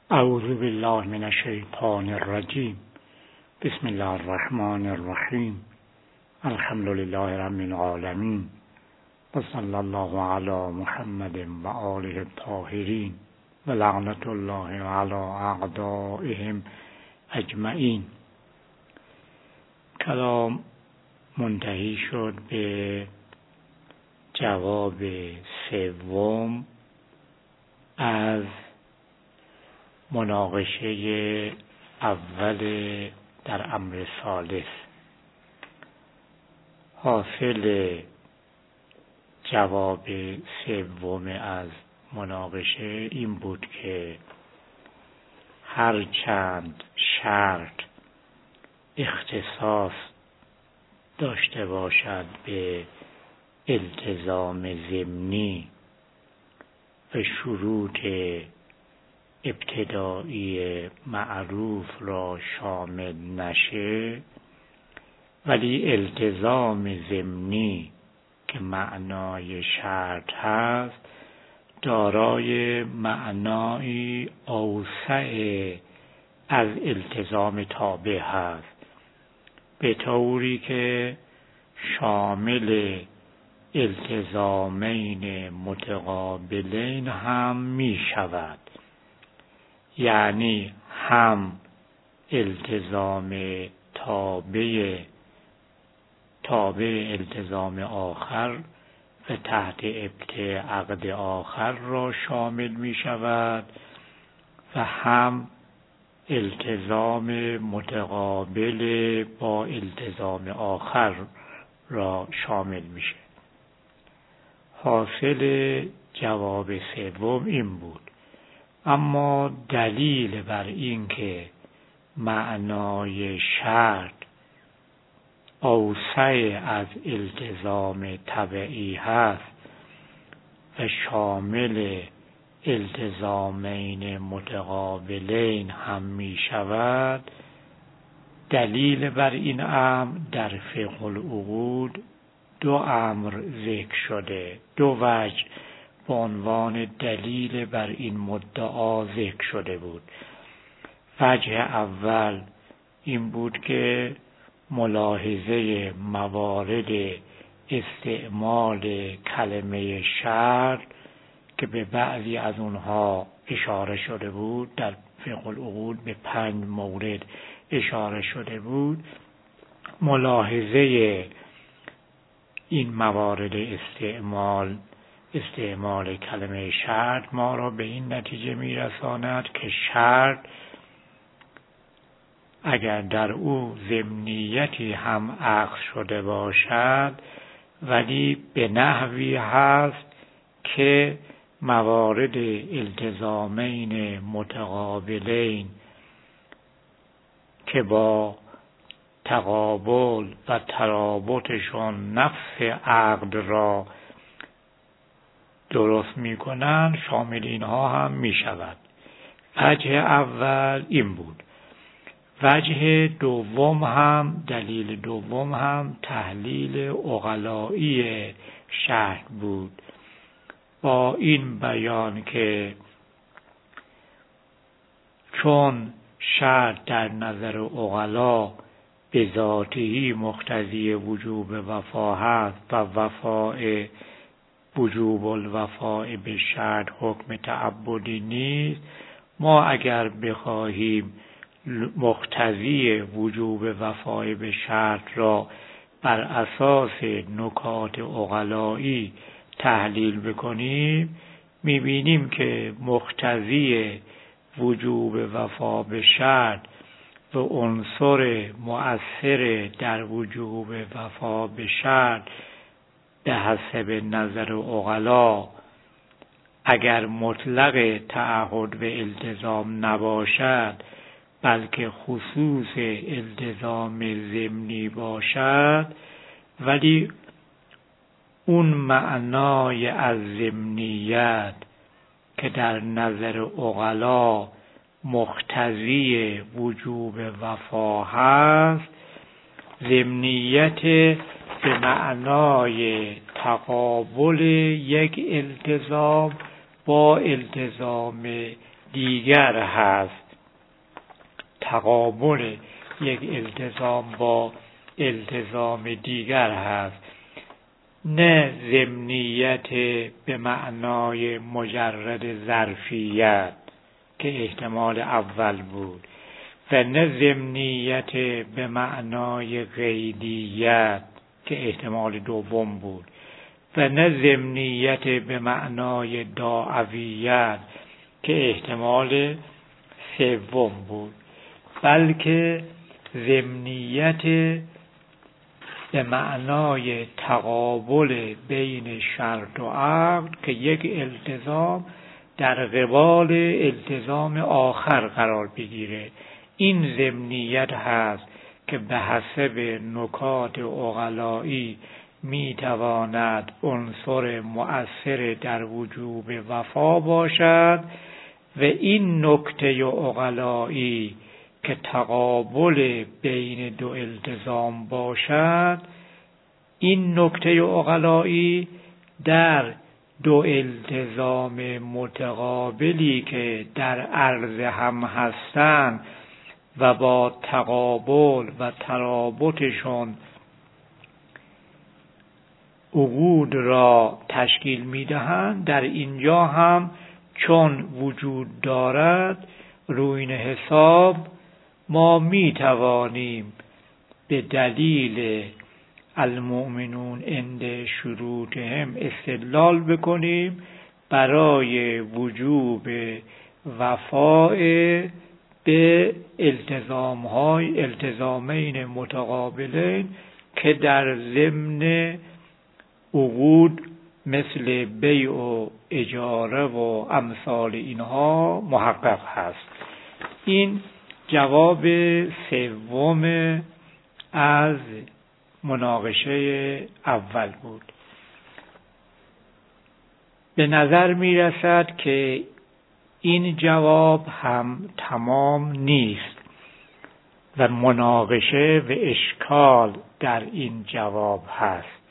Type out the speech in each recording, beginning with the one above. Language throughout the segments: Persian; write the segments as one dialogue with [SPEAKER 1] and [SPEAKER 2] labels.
[SPEAKER 1] اعوذ بالله من الشیطان الرجیم. بسم الله الرحمن الرحیم. الحمد لله رب العالمین و صلی الله علی محمد و آله الطاهرین و لعنت الله علی اعدائهم اجمعین. کلام منتهی شد به جواب سوم از مناقشه اول در امر ثالث. حاصل جواب سوم از مناقشه این بود که هر چند شرط اختصاص داشته باشد به التزام ضمنی و شروط ابتدایی معروف را شامل نشه، ولی التزام ضمنی که معنای شرط هست دارای معنایی اوسع از التزام تابع هست، به طوری که شامل التزامین متقابلین هم می شود. یعنی هم التزام تابع التزام آخر و تحت ابطاء عقد آخر را شامل می شود و هم التزام متقابل با التزام آخر را شامل میشه. حاصل جواب سوم این بود. اما دلیل بر این که معنای شرط اوسع از التزام تبعی هست و شامل التزامین متقابلین هم می شود، دلیل بر این امر در فقه العقود دو امر ذکر شده، دو وجه به عنوان دلیل بر این مدعا ذکر شده بود. وجه اول این بود که ملاحظه موارد استعمال کلمه شرط که به بعضی از اونها اشاره شده بود، در فقه العقود به 5 مورد اشاره شده بود. ملاحظه این موارد استعمال کلمه شرط ما را به این نتیجه میرساند که شرط اگر در او ضمنیتی هم عقد شده باشد ولی به نحوی هست که موارد التزامین متقابلین که با تقابل و ترابطشون نفس عقد را درست میکنن شامل اینها هم میشود. وجه اول این بود. وجه دوم هم، دلیل دوم هم تحلیل عقلایی شرط بود، با این بیان که چون شرط در نظر عقلا به ذاتی مقتضی وجوب وفا هست و وجوب الوفاء به شرط حکم تعبدی نیست، ما اگر بخواهیم مقتضی وجوب وفای به شرط را بر اساس نکات عقلایی تحلیل بکنیم، میبینیم که مقتضی وجوب وفا به شرط و عنصر مؤثر در وجوب وفا به شرط به حسب نظر عقلا اگر مطلق تعهد و التزام نباشد بلکه خصوص التزام ضمنی باشد، ولی اون معنای از ضمنیت که در نظر عقلا مقتضی وجوب وفا هست، ضمنیت به معنای تقابل یک التزام با التزام دیگر هست. تقابل یک التزام با التزام دیگر هست، نه ضمنیت به معنای مجرد ظرفیت که احتمال اول بود و نه ضمنیت به معنای قیدیت که احتمال دوم بود و نه ضمنیت به معنای داعویت که احتمال سوم بود، بلکه ضمنیت به معنای تقابل بین شرط و عقد که یک التزام در قبال التزام آخر قرار بگیره. این ضمنیت هست که به حسب نکات عقلایی میتواند عنصر مؤثر در وجوب وفا باشد و این نکته عقلایی که تقابل بین دو التزام باشد، این نکته عقلایی در دو التزام متقابلی که در عرض هم هستند و با تقابل و ترابطشون عقود را تشکیل میدهند، در اینجا هم چون وجود دارد روی این حساب ما می توانیم به دلیل المؤمنون عند شروطهم استدلال بکنیم برای وجوب وفاء به التزامین متقابلین که در ضمن عقود مثل بیع و اجاره و امثال اینها محقق هست. این جواب سوم از مناقشه اول بود. به نظر می رسد که این جواب هم تمام نیست و مناقشه و اشکال در این جواب هست.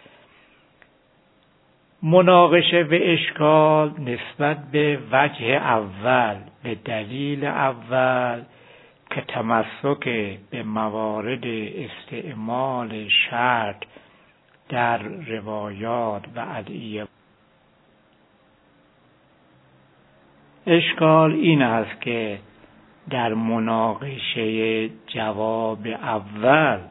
[SPEAKER 1] مناقشه و اشکال نسبت به وجه اول، به دلیل اول که تمسک به موارد استعمال شرط در روایات و ادعیه. اشکال این است که در مناقشه جواب اول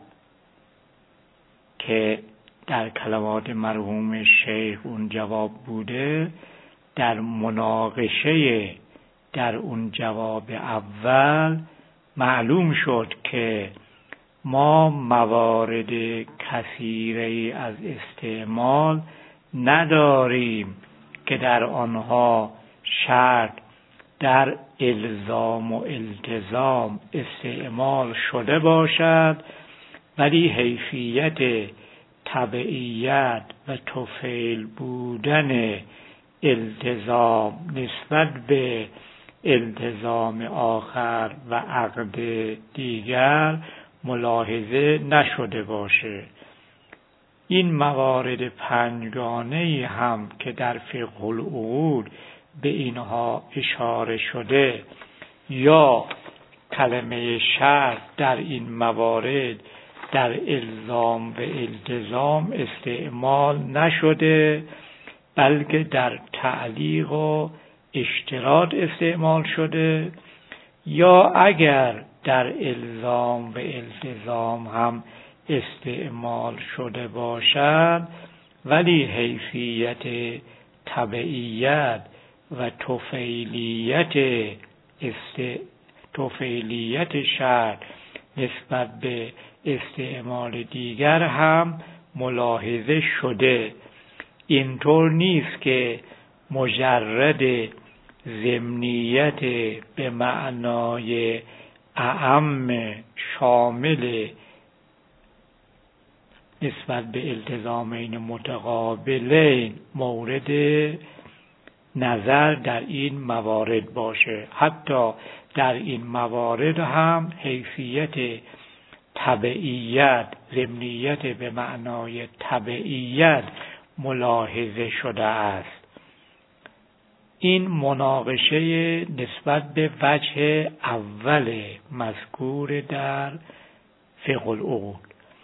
[SPEAKER 1] که در کلمات مرحوم شیخ اون جواب بوده، در مناقشه در اون جواب اول معلوم شد که ما موارد کثیره از استعمال نداریم که در آنها شرط در الزام و التزام استعمال شده باشد، ولی حیثیت تبعیت و طفیل بودن التزام نسبت به التزام آخر و عقد دیگر ملاحظه نشده باشه. این موارد پنجگانه‌ای هم که در فقه العقود به اینها اشاره شده یا کلمه شرط در این موارد در الزام و التزام استعمال نشده، بلکه در تعلیق و اشتراط استعمال شده، یا اگر در الزام و التزام هم استعمال شده باشد ولی حیثیت تبعیت و طفیلیت شرط نسبت به استعمال دیگر هم ملاحظه شده. اینطور نیست که مجرد ضمنیت به معنای اعم شامل نسبت به التزامین متقابلین مورد نظر در این موارد باشه. حتی در این موارد هم حیثیت تبعیت، ضمنیت به معنای تبعیت ملاحظه شده است. این مناقشه نسبت به وجه اول مذکور در فقه العقول.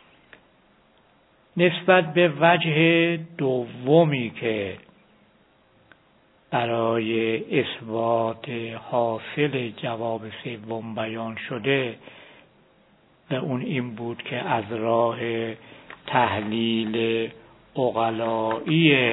[SPEAKER 1] نسبت به وجه دومی که برای اثبات حاصل جواب سوم بیان شده و اون این بود که از راه تحلیل عقلایی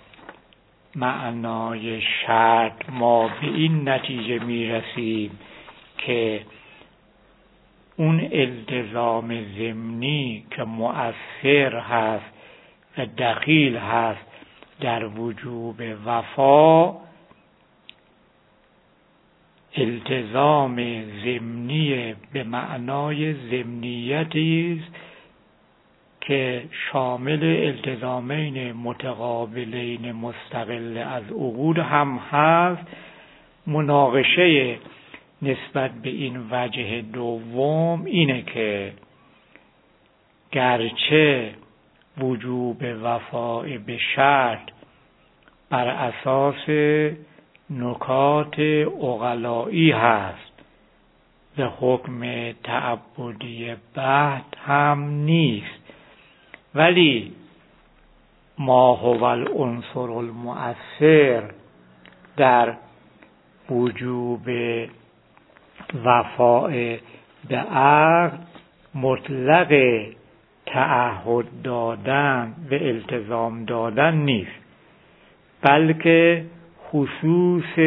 [SPEAKER 1] معنای شرط ما به این نتیجه میرسیم که اون التزام ضمنی که مؤثر هست و دخیل هست در وجوب وفا، التزام ضمنی به معنای ضمنیتی است که شامل التزامین متقابلین مستقل از عقود هم هست. مناقشه نسبت به این وجه دوم اینه که گرچه وجوب وفای به شرط بر اساس نکات عقلایی هست و حکم تعبدی بحت هم نیست، ولی ما هو العنصر المؤثر در وجوب وفای به عقد مطلق تعهد دادن و التزام دادن نیست، بلکه خصوص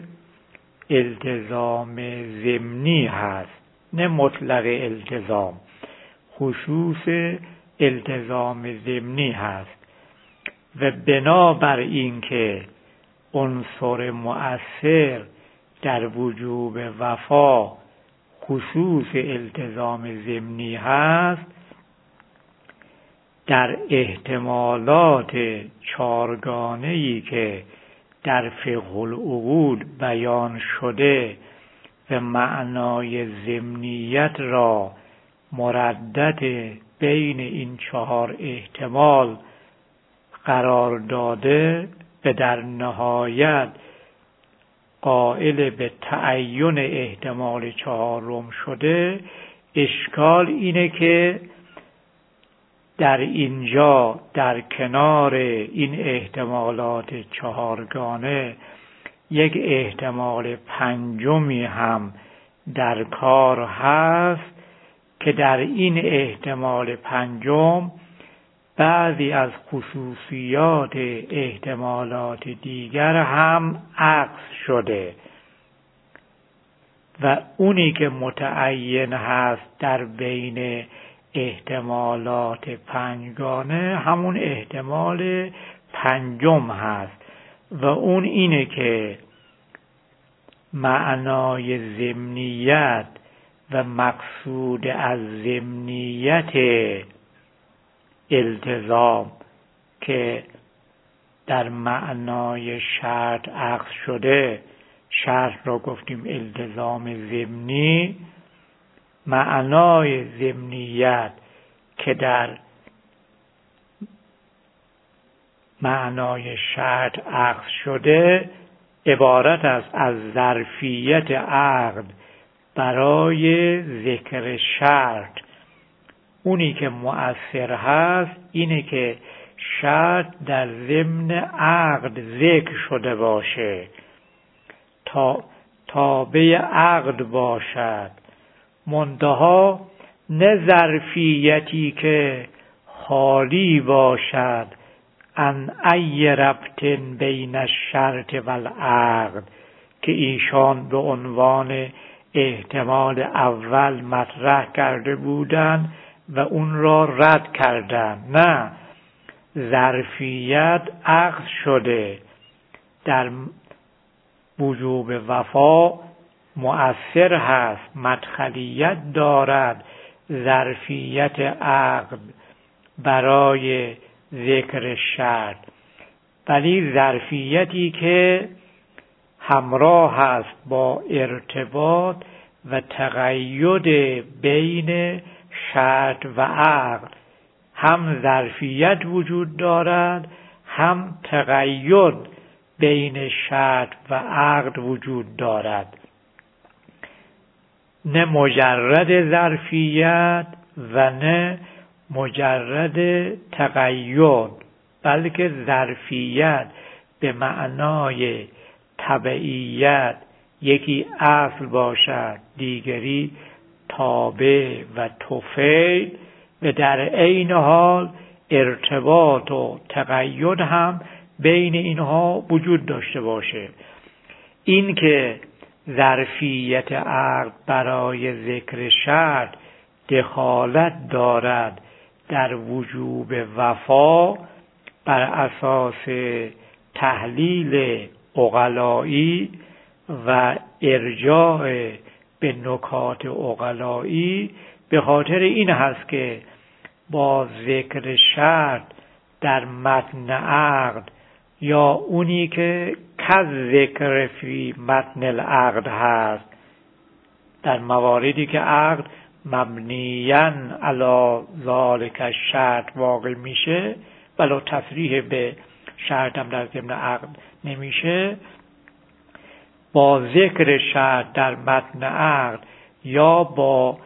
[SPEAKER 1] التزام ضمنی هست، نه مطلق التزام، خصوص التزام ضمنی هست. و بنابر این که عنصر مؤثر در وجوب وفا خصوص التزام ضمنی هست، در احتمالات چارگانه‌ای که در فقه العقول بیان شده و معنای ضمنیت را مردد بین این چهار احتمال قرار داده و در نهایت قائل به تعین احتمال چهارم شده، اشکال اینه که در اینجا در کنار این احتمالات چهارگانه یک احتمال پنجمی هم در کار هست که در این احتمال پنجم بعضی از خصوصیات احتمالات دیگر هم عکس شده و اونی که متعین هست در بین احتمالات پنجگانه همون احتمال پنجم هست و اون اینه که معنای ضمنیت و مقصود از ضمنیت التزام که در معنای شرط عکس شده، شرط را گفتیم التزام ضمنی، معنای ضمنیت که در معنای شرط عکس شده عبارت است از ظرفیت عقد برای ذکر شرط. اونی که مؤثر هست اینه که شرط در ضمن عقد ذکر شده باشه، تابع عقد باشد، منتها نه ظرفیتی که خالی باشد ان ای ربط بین الشرط و العقد که ایشان به عنوان احتمال اول مطرح کرده بودند و اون را رد کردند. نه، ظرفیت عقد شده در وجوب وفا مؤثر هست، مدخلیت دارد ظرفیت عقد برای ذکر شرط، ولی ظرفیتی که همراه هست با ارتباط و تقید بین شرط و عقد، هم ظرفیت وجود دارد هم تقید بین شرط و عقد وجود دارد، نه مجرد ظرفیت و نه مجرد تقید، بلکه ظرفیت به معنای تبعیت، یکی اصل باشد دیگری تابع و طفیل، و در عین حال ارتباط و تقید هم بین اینها وجود داشته باشه. این که ظرفیت عقد برای ذکر شرط دخالت دارد در وجوب وفا بر اساس تحلیل عقلایی و ارجاع به نکات عقلایی، به خاطر این هست که با ذکر شرط در متن عقد یا اونی که کز ذکر فی متن العقد هست، در مواردی که عقد مبنیاً علی ذالک الشرط واقع میشه ولو تصریح به شرط هم در ضمن عقد نمیشه، با ذکر شرط در متن عقد یا با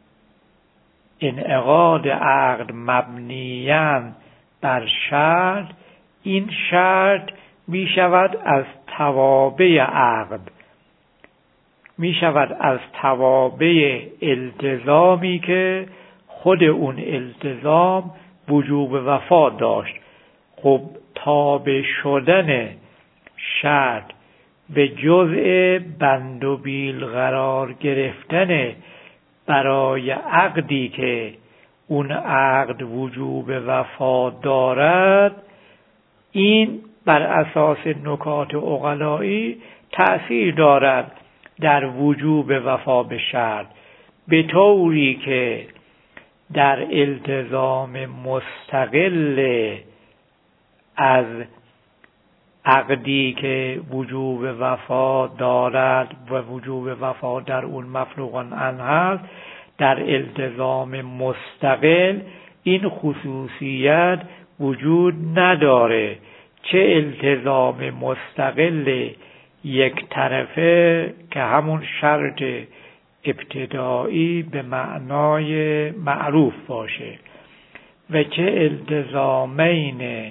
[SPEAKER 1] انعقاد عقد مبنیاً بر شرط، این شرط می شود از توابع عقد، می شود از توابع التزامی که خود اون التزام وجوب وفا داشت. خب تابع شدن شرط به جزء بند و بیل قرار گرفتن برای عقدی که اون عقد وجوب وفا دارد، این بر اساس نکات عقلایی تأثیر دارد در وجوب وفا به شرط، به طوری که در التزام مستقل از عقدی که وجوب وفا دارد و وجوب وفا در اون مفروغ عنه هست، در التزام مستقل این خصوصیت وجود نداره. چه التزام مستقل یک طرفه که همون شرط ابتدایی به معنای معروف باشه، و چه التزامین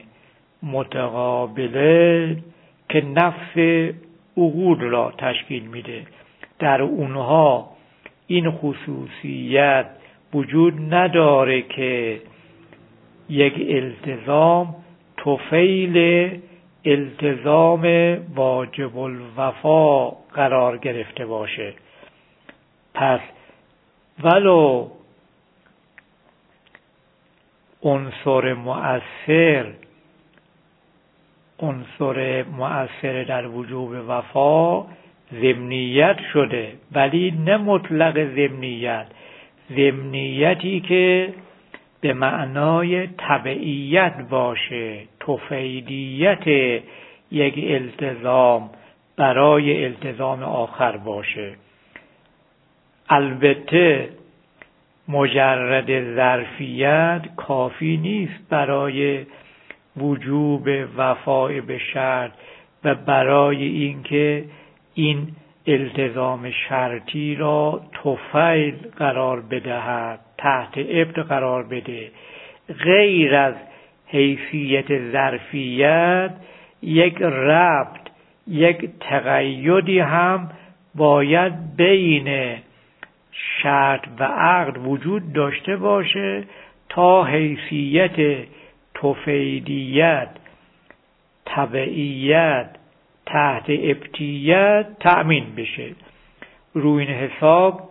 [SPEAKER 1] متقابله که نفس عقود را تشکیل میده، در اونها این خصوصیت وجود نداره که یک التزام طفیل التزام واجب الوفا قرار گرفته باشه. پس ولو عنصر مؤثر در وجوب وفا ضمنیت شده، ولی نه مطلق ضمنیتی که به معنای تبعیت باشه، طفیلیت یک التزام برای التزام آخر باشه. البته مجرد ظرفیت کافی نیست برای وجوب وفای به شرط و برای اینکه این التزام شرطی را طفیل قرار بدهد، تحت ابط قرار بده. غیر از حیثیت ظرفیت یک ربط، یک تقیدی هم باید بین شرط و عقد وجود داشته باشه تا حیثیت طفیلیت، تبعیت تحت ابتیت تأمین بشه. روی این حساب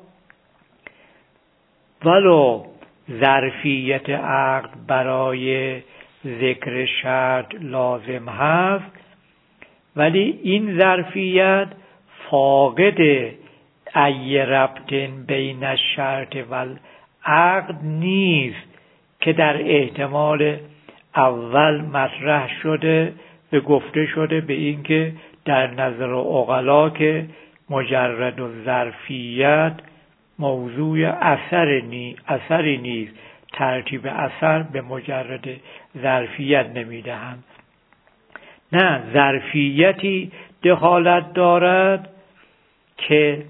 [SPEAKER 1] ولو ظرفیت عقد برای ذکر شرط لازم هست، ولی این ظرفیت فاقد ای ربط بین الشرط و العقد نیست که در احتمال اول مطرح شده و گفته شده به این که در نظر عقلا که مجرد و ظرفیت موضوع اثری نیست، ترتیب اثر به مجرد ظرفیت نمیدهند. نه، ظرفیتی دخالت دارد که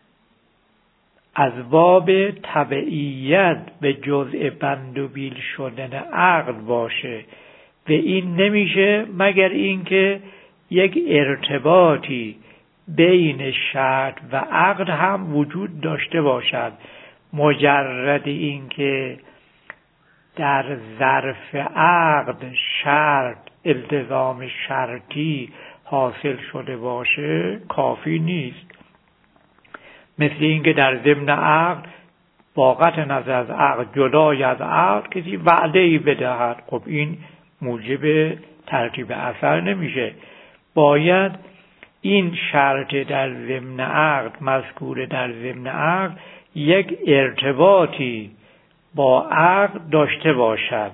[SPEAKER 1] از باب تبعیت به جزء بند و بیل شدن عقد باشه و این نمیشه مگر اینکه یک ارتباطی بین شرط و عقد هم وجود داشته باشد. مجرد اینکه در ظرف عقد شرط، التزام شرطی حاصل شده باشه کافی نیست. مثل اینکه در ضمن عقد با قطع نظر از عقد، جدای از عقد، کسی وعده‌ای بدهد، خب این موجب ترتیب اثر نمیشه. باید این شرط در ضمن عقد، مذکور در ضمن عقد، یک ارتباطی با عقد داشته باشد.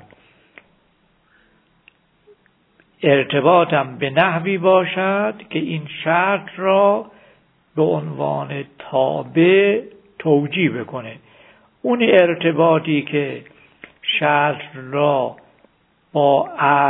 [SPEAKER 1] ارتباطم به نحوی باشد که این شرط را به عنوان تابع توجیه بکنه. اون ارتباطی که شرط را با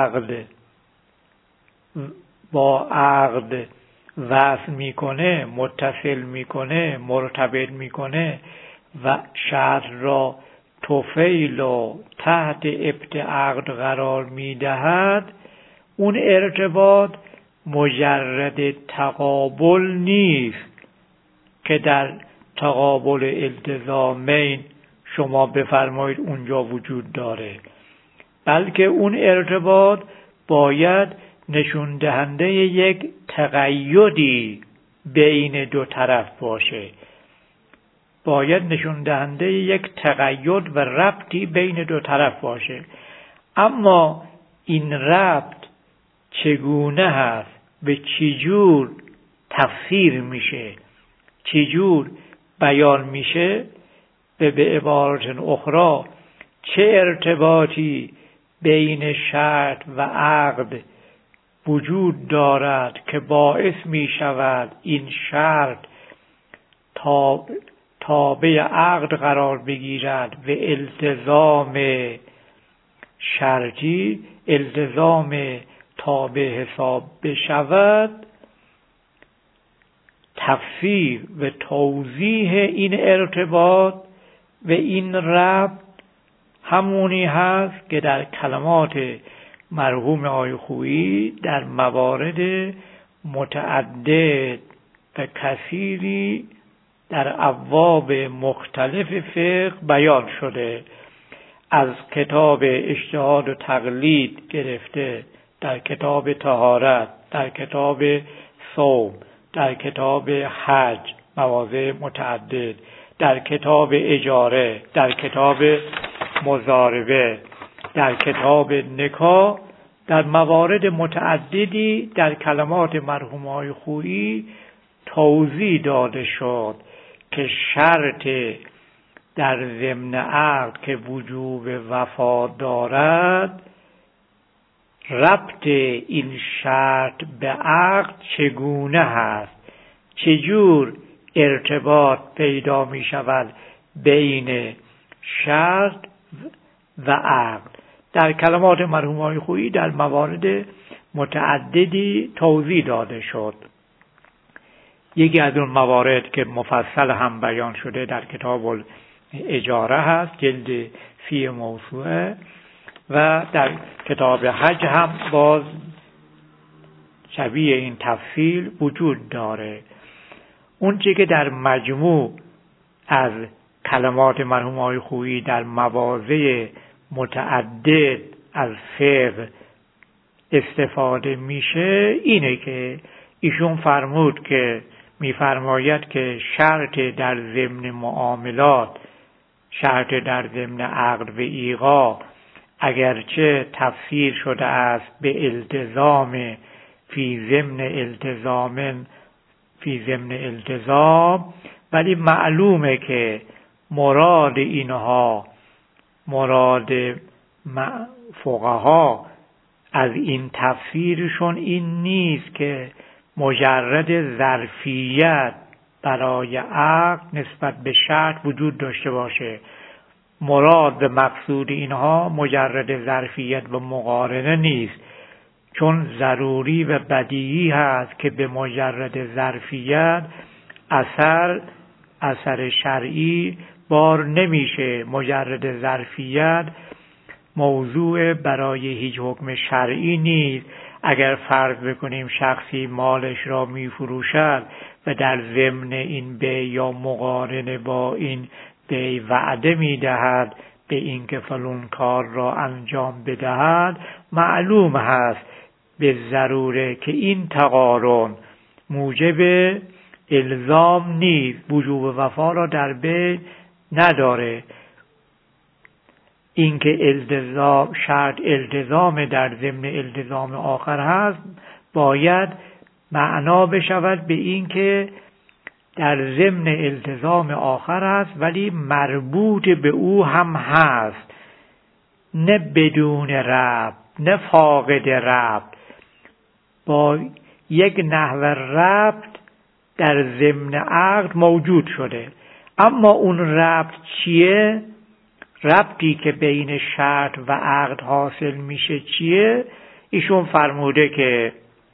[SPEAKER 1] عقد وصل میکنه، متصل میکنه، مرتبط میکنه و شرط را طفیل و تحت ابط عقد قرار میدهد، اون ارتباط مجرد تقابل نیست که در تقابل التزامین شما بفرمایید اونجا وجود داره، بلکه اون ارتباط باید نشون دهنده یک تقیدی بین دو طرف باشه، باید نشون دهنده یک تقید و ربطی بین دو طرف باشه. اما این ربط چگونه هست، به چجور تفسیر میشه، چجور بیان میشه، به عبارت اخرى چه ارتباطی بین شرط و عقد وجود دارد که باعث می شود این شرط تابع عقد قرار بگیرد و التزام شرطی التزام تابع حساب بشود. تفسیر و توضیح این ارتباط و این ربط همونی هست که در کلمات مرحوم آقای خویی در موارد متعدد و کثیری در ابواب مختلف فقه بیان شده. از کتاب اجتهاد و تقلید گرفته، در کتاب طهارت، در کتاب صوم، در کتاب حج مواضع متعدد، در کتاب اجاره، در کتاب مضاربه، در کتاب نکاح، در موارد متعددی در کلمات مرحوم آقای خویی توضیح داده شد که شرط در ضمن عقد که وجوب وفا دارد، ربط این شرط به عقد چگونه هست، چجور ارتباط پیدا می شود بین شرط و عقد. در کلمات مرحوم آقای خویی در موارد متعددی توضیح داده شد. یکی از اون موارد که مفصل هم بیان شده در کتاب اجاره هست، جلد 30 موسوعه، و در کتاب حج هم باز شبیه این تفصیل وجود داره. اون چیزی که در مجموع از کلمات مرحوم آقای خویی در مواضع متعدد از فقه استفاده میشه اینه که ایشون فرمود که میفرماید که شرط در ضمن معاملات، شرط در ضمن عقد و ایقاع، اگرچه تفسیر شده است به التزام فی ضمن التزام، ولی معلومه که مراد اینها، مراد فقها از این تفسیرشون این نیست که مجرد ظرفیت برای عقد نسبت به شرط وجود داشته باشه. مراد و مقصود اینها مجرد ظرفیت و مقارنه نیست، چون ضروری و بدیهی هست که به مجرد ظرفیت اثر شرعی بار نمیشه. مجرد ظرفیت موضوع برای هیچ حکم شرعی نیست. اگر فرض بکنیم شخصی مالش را میفروشد و در ضمن این بیع یا مقارنه با این بیع وعده میدهد به اینکه فلان کار را انجام بدهد، معلوم هست به ضروره که این تقارن موجب الزام نیست، وجوب وفا را در بیع نداره. اینکه شرط التزام در ضمن التزام آخر هست باید معنا بشود به اینکه در ضمن التزام آخر هست ولی مربوط به او هم هست، نه بدون ربط، نه فاقد ربط، با یک نحو ربط در ضمن عقد موجود شده. اما اون ربط چیه؟ ربطی که بین شرط و عقد حاصل میشه چیه؟ ایشون فرموده که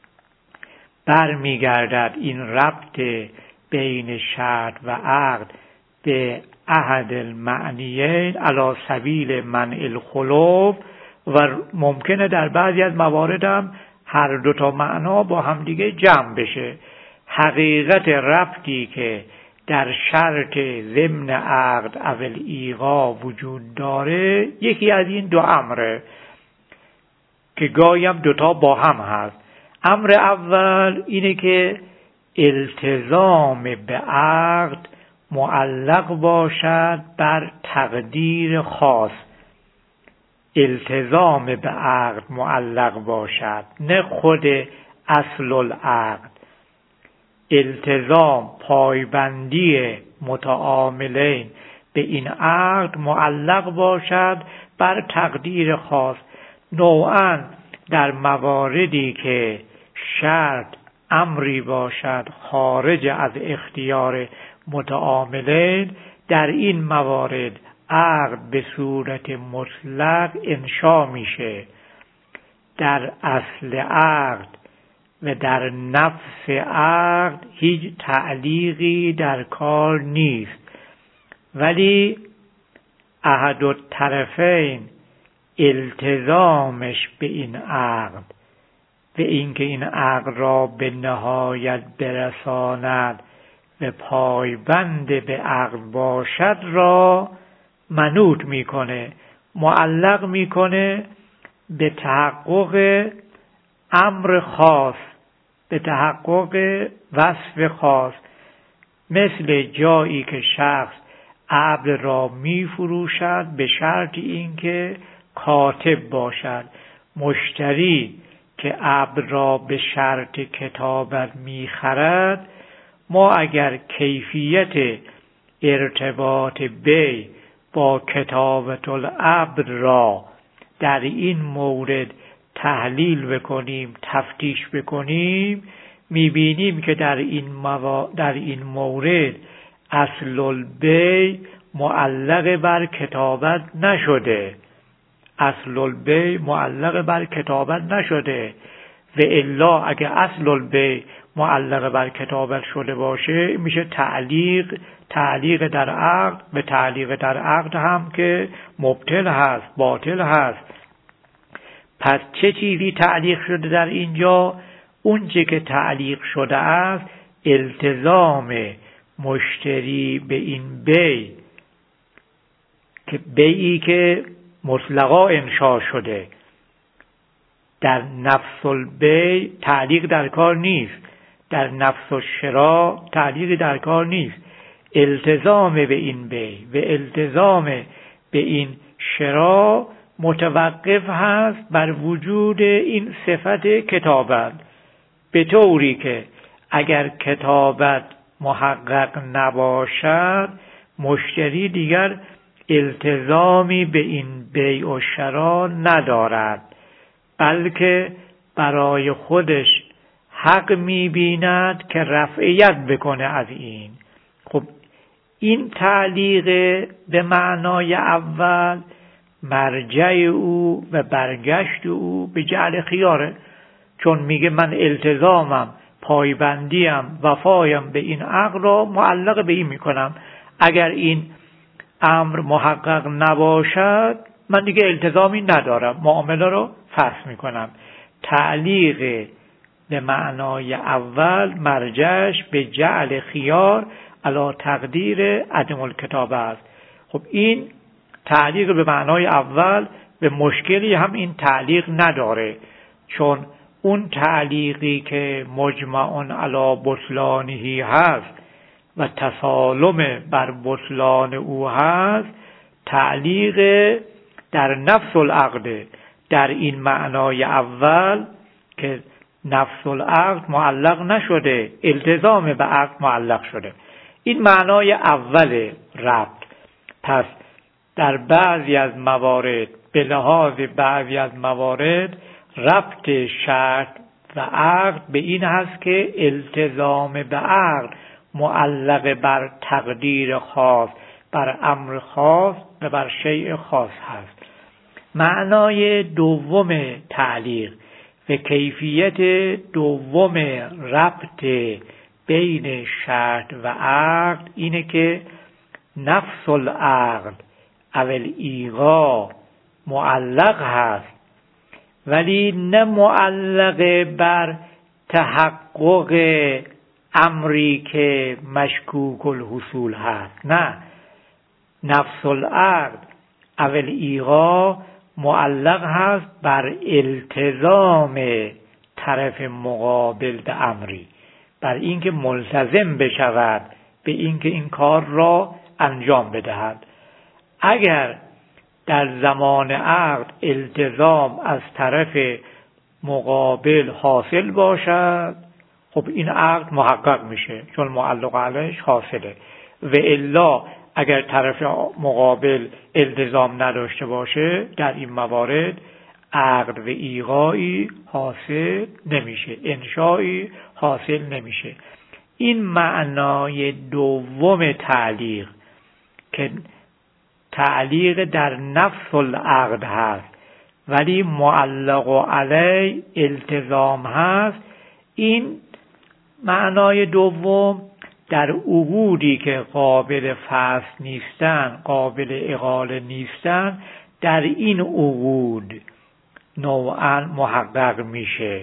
[SPEAKER 1] برمیگردد این ربط بین شرط و عقد به احد المعنیین علی سبیل منع الخلو، و ممکنه در بعضی از موارد هم هر دوتا معنا با هم دیگه جمع بشه. حقیقت ربطی که در شرط ضمن عقد اول ایقا وجود داره یکی از این دو امره که گاهی هم دوتا با هم هست. امر اول اینه که التزام به عقد معلق باشد بر تقدیر خاص. التزام به عقد معلق باشد، نه خود اصل العقد. التزام پایبندی متعاملین به این عقد معلق باشد بر تقدیر خاص. نوعاً در مواردی که شرط امری باشد خارج از اختیار متعاملین، در این موارد عقد به صورت مطلق انشا میشه. در اصل عقد و در نفس عقد هیچ تعلیقی در کار نیست، ولی احد الطرفین التزامش به این عقد، به اینکه این عقد را به نهایت برساند و پایبند به عقد باشد را منوط میکنه، معلق میکنه به تحقق امر خاص، به تحقق وصف خاص. مثل جایی که شخص عبد را میفروشد به شرط اینکه کاتب باشد. مشتری که عبد را به شرط کتابت میخرد، ما اگر کیفیت ارتباط بیع با کتابت العبد را در این مورد تحلیل بکنیم، تفتیش بکنیم، میبینیم که در این مورد اصل البیع معلق بر کتابت نشده. اصل البیع معلق بر کتابت نشده و الا اگه اصل البیع معلق بر کتابت شده باشه میشه تعلیق در عقد، و تعلیق در عقد هم که مبطل هست، باطل هست. پس چه چیزی تعلیق شده در اینجا؟ اون چه که تعلیق شده است التزام مشتری به این بیع، که بیعی که مطلقا انشا شده. در نفس البیع تعلیق در کار نیست، در نفس الشراء تعلیق در کار نیست. التزام به این بیع و التزام به این شراء متوقف هست بر وجود این صفت کتابت، به طوری که اگر کتابت محقق نباشد مشتری دیگر التزامی به این بیع و شراء ندارد، بلکه برای خودش حق می‌بیند که رفعیت بکنه از این. خب این تعلیق به معنای اول مرجع او و برگشت او به جعل خیاره. چون میگه من التزامم، پایبندیم، وفایم به این عقد را معلق به این میکنم. اگر این امر محقق نباشد من دیگه التزامی ندارم، معامله رو فسخ میکنم. تعلیق به معنای اول مرجعش به جعل خیار علی تقدیر عدم الکتابه است. خب این تعلیق به معنای اول به مشکلی هم این تعلیق نداره، چون اون تعلیقی که مجمع علی بطلانه هست و تسالم بر بطلان او هست تعلیق در نفس العقد. در این معنای اول که نفس العقد معلق نشده، التزام به عقد معلق شده. این معنای اول ربط. پس در بعضی از موارد، به لحاظ بعضی از موارد، ربط شرط و عقد به این هست که التزام به عقد معلق بر تقدیر خاص، بر امر خاص و بر شیء خاص هست. معنای دوم تعلیق و کیفیت دوم ربط بین شرط و عقد اینه که نفس العقد اول ایغا معلق هست، ولی نه معلق بر تحقق امری که مشکوک الحصول هست. نه، نفس العقد اول ایغا معلق هست بر التزام طرف مقابل به امری، بر اینکه ملتزم بشود به اینکه این کار را انجام بدهد. اگر در زمان عقد التزام از طرف مقابل حاصل باشد، خب این عقد محقق میشه چون معلق علیش حاصله. و الا اگر طرف مقابل التزام نداشته باشه، در این موارد عقد و ایغایی حاصل نمیشه، انشایی حاصل نمیشه. این معنای دوم تعلیق که تعلیق در نفس العقد هست ولی معلق علی التزام هست. این معنای دوم در عقودی که قابل فسخ نیستن، قابل اقاله نیستن، در این عقود نوعا محقق میشه.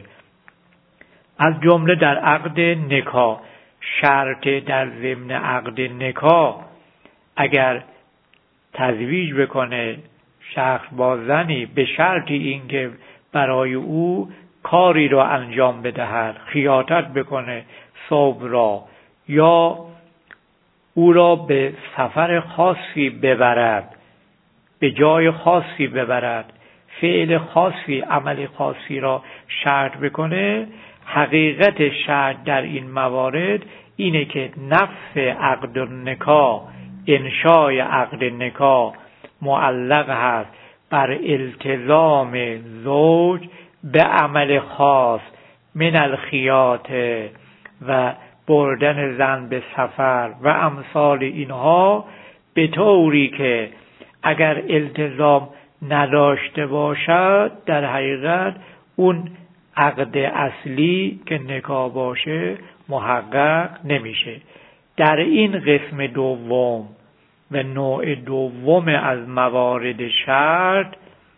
[SPEAKER 1] از جمله در عقد نکاح، شرط در ضمن عقد نکاح اگر تزویج بکنه شخص با زنی به شرطی اینکه برای او کاری را انجام بدهد، خیاطت بکنه ثوب را، یا او را به سفر خاصی ببرد، به جای خاصی ببرد، فعل خاصی، عمل خاصی را شرط بکنه، حقیقت شرط در این موارد اینه که نفس عقد النکاح، انشای عقد نکاح معلق هست بر التزام زوج به عمل خاص من الخیاطه و بردن زن به سفر و امثال اینها، به طوری که اگر التزام نداشته باشد در حقیقت اون عقد اصلی که نکاح باشه محقق نمیشه. در این قسم دوم و نوع دوم از موارد شرط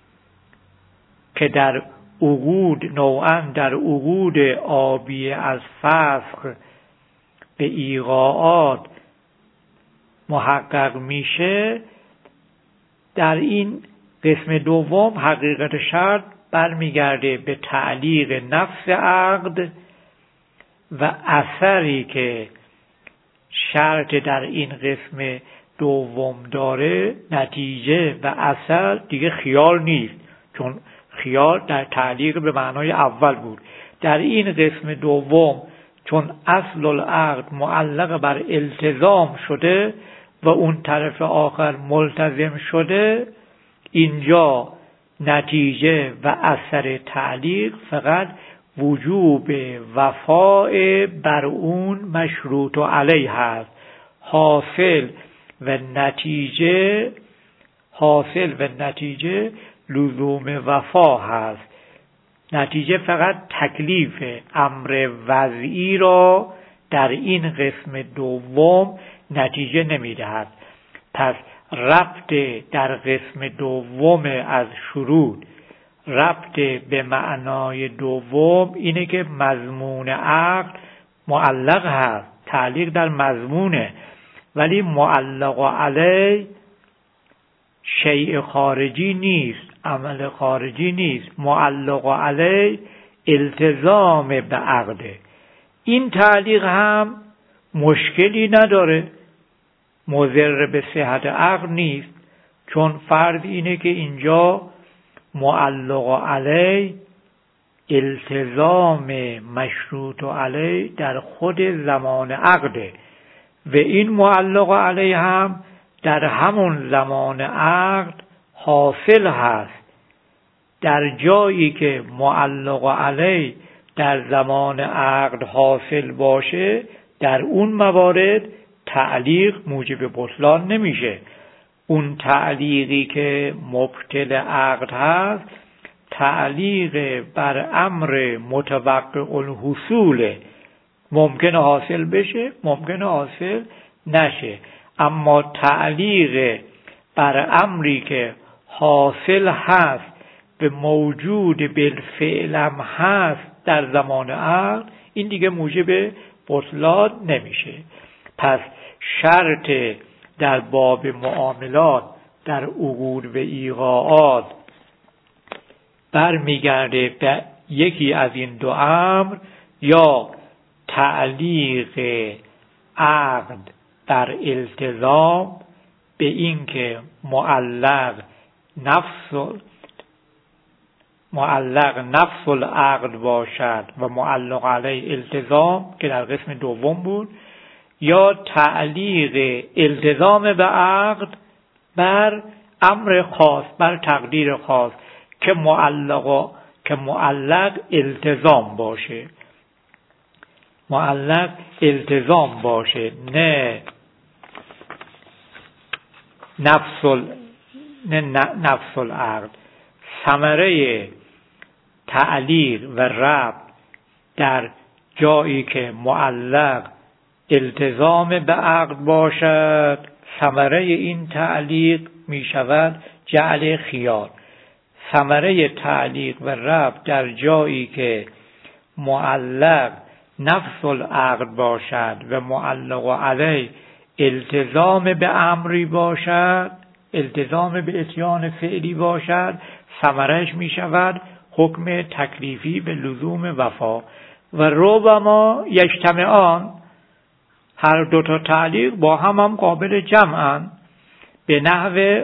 [SPEAKER 1] که در عقود، نوعا در عقود آبی از فسخ به ایغاءات محقق میشه، در این قسم دوم حقیقت شرط برمیگرده به تعلیق نفس عقد و اثری که شرط در این قسم دوم داره، نتیجه و اثر دیگه خیال نیست، چون خیال در تعلیق به معنای اول بود. در این قسم دوم چون اصل العقد معلق بر التزام شده و اون طرف آخر ملتزم شده، اینجا نتیجه و اثر تعلیق فقط وجوب وفاء بر اون مشروط علیه هست. حاصل و نتیجه لزوم وفا هست. نتیجه فقط تکلیف امر وضعی را در این قسم دوم نتیجه نمیدهد. پس ربط در قسم دوم از شروط، ربط به معنای دوم اینه که مضمون عقد معلق هست، تعلیق در مضمونه، ولی معلق علیه شیء خارجی نیست، عمل خارجی نیست. معلق علیه التزام به عقده. این تعلیق هم مشکلی نداره، مضر به صحت عقد نیست، چون فرض اینه که اینجا معلق علیه التزام مشروط علیه در خود زمان عقده و این معلق علیه هم در همون زمان عقد حاصل هست. در جایی که معلق علیه در زمان عقد حاصل باشه، در اون موارد تعلیق موجب بطلان نمیشه. اون تعلیقی که مبطل عقد هست تعلیق بر امر متوقع الحصول، ممکنه حاصل بشه ممکنه حاصل نشه، اما تعلیق بر امری که حاصل هست به موجود بالفعل هم هست در زمان عقد، این دیگه موجب بطلان نمیشه. پس شرط در باب معاملات در عقود و ایقاعات برمیگرده به یکی از این دو امر، یا تعلیق عقد در التزام به این که معلق نفس العقد باشد و معلق علیه التزام که در قسم دوم بود، یا تعلیق التزام به عقد بر امر خاص، بر تقدیر خاص که معلق التزام باشه، معلق التزام باشه، نه نفس العقد. ثمره تعلیق و ربط در جایی که معلق التزام به عقد باشد، ثمره این تعلیق می شود جعل خیار. ثمره تعلیق و ربط در جایی که معلق نفس العقد باشد و معلق علیه التزام به امری باشد، التزام به اتیان فعلی باشد، ثمرش می شود حکم تکلیفی به لزوم وفا. و ربما یجتمعان، هر دو تا تعلیق با هم قابل جمعن، به نحو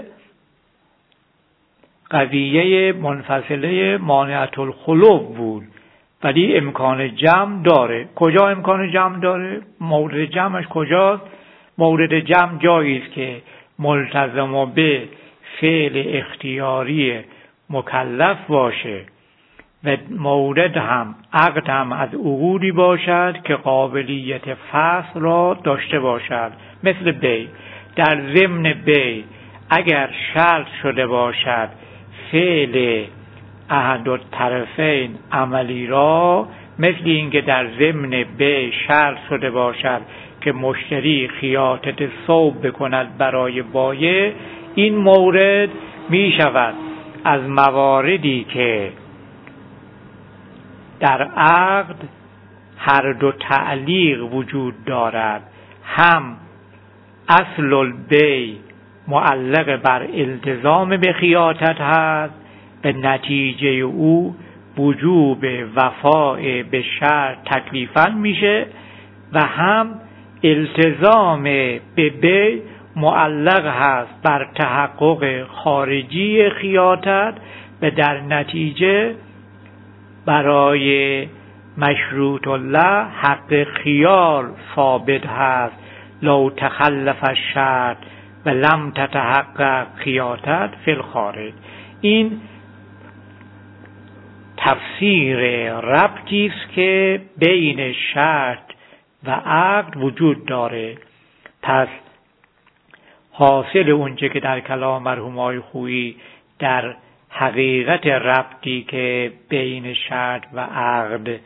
[SPEAKER 1] قضیه منفصله مانعة الخلو بود، ولی امکان جمع داره. کجا امکان جمع داره؟ مورد جمعش کجاست؟ مورد جمع جایی است که ملتزم به فعل اختیاری مکلف باشه و مورد هم عقد هم از عقودی باشد که قابلیت فصل را داشته باشد، مثل بی. در ضمن بی اگر شرط شده باشد فعل احد الطرفین عملی را، مثل اینکه در ضمن بی شرط شده باشد که مشتری خیاطت ثوب بکند برای بایع، این مورد می شود از مواردی که در عقد هر دو تعلیق وجود دارد، هم اصل البیع معلق بر التزام به خیاطت هست، به نتیجه او وجوب وفاء به شرط تکلیفاً میشه، و هم التزام به بیع معلق هست بر تحقق خارجی خیاطت و در نتیجه برای مشروط الله حق خیار ثابت هست. لو تخلف الشرط و لم تتحقق خیاطت فی الخارج. این تفسیر ربطی است که بین شرط و عقد وجود داره. پس حاصل اونچه که در کلام مرحوم آقای خویی در حقیقت ربطی که بین شرط و عقد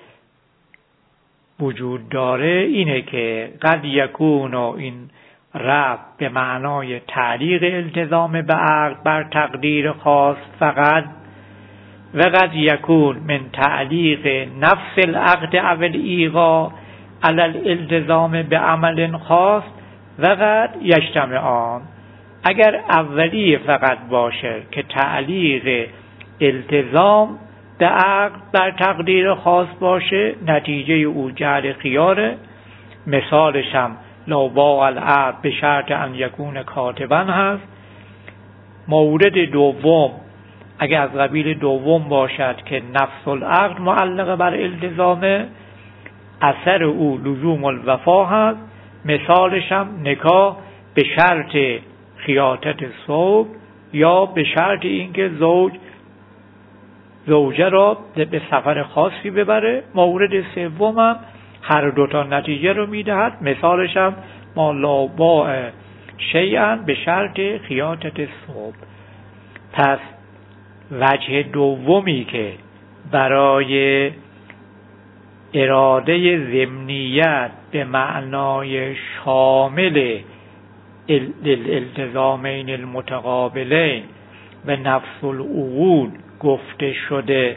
[SPEAKER 1] وجود داره اینه که قد یکون این ربط به معنای تعلیق التزام به عقد بر تقدیر خاص فقط و قد یکون من تعلیق نفس العقد او الایقاع علی الالتزام به عمل خاص و قد یجتمعان. اگر اولی فقط باشه که تعلیق التزام به عقد بر تقدیر خاص باشه، نتیجه او جعل خیاره. مثالش هم لو باع العبد به شرط ان یکون کاتبا هست. مورد دوم اگر از قبیل دوم باشد که نفس العقد معلق بر التزامه، اثر او لزوم الوفا هست. مثالش هم نکاح به شرط خیاطت ثوب یا به شرط اینکه زوجه را به سفر خاصی ببره. مورد سوم هم هر دوتا نتیجه رو میدهد. مثالش هم ما لا باع شیئا به شرط خیاطت ثوب. پس وجه دومی که برای اراده ضمنیت به معنای شامل الالتزامین المتقابلین و نفس العقود گفته شده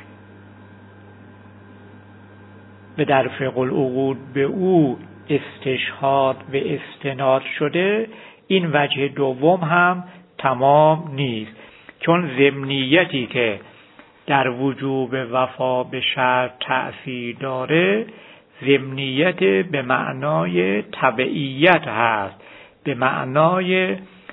[SPEAKER 1] و در فقه العقود به او استشهاد و استناد شده، این وجه دوم هم تمام نیست، چون ضمنیتی که در وجوب وفا به شرط تأثیر داره ضمنیت به معنای تبعیت هست، به معنای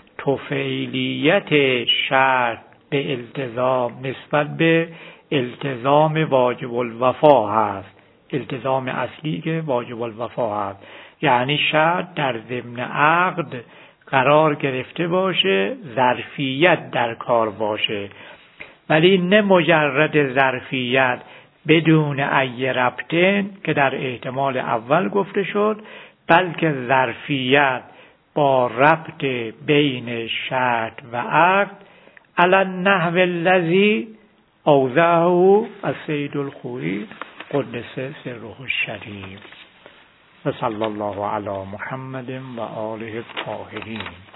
[SPEAKER 1] طفیلیت شرط به التزام نسبت به التزام واجب الوفا هست، التزام اصلی که واجب الوفا هست. یعنی شرط در ضمن عقد قرار گرفته باشه، ظرفیت در کار باشه، ولی نه مجرد ظرفیت بدون ای ربطن که در احتمال اول گفته شد، بلکه ظرفیت با ربط بین شرط و عقد علی النحو الذی اوضحه السید الخوئی قدس سره الشریف و صلی الله علی محمد و آله الطاهرین.